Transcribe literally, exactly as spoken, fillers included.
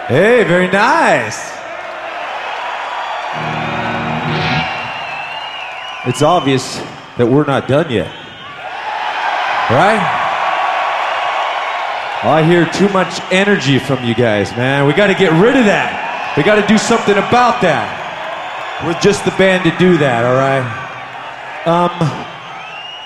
Hey, very nice. It's obvious that we're not done yet. Right? I hear too much energy from you guys, man. We got to get rid of that. We got to do something about that. We're just the band to do that, all right? Um...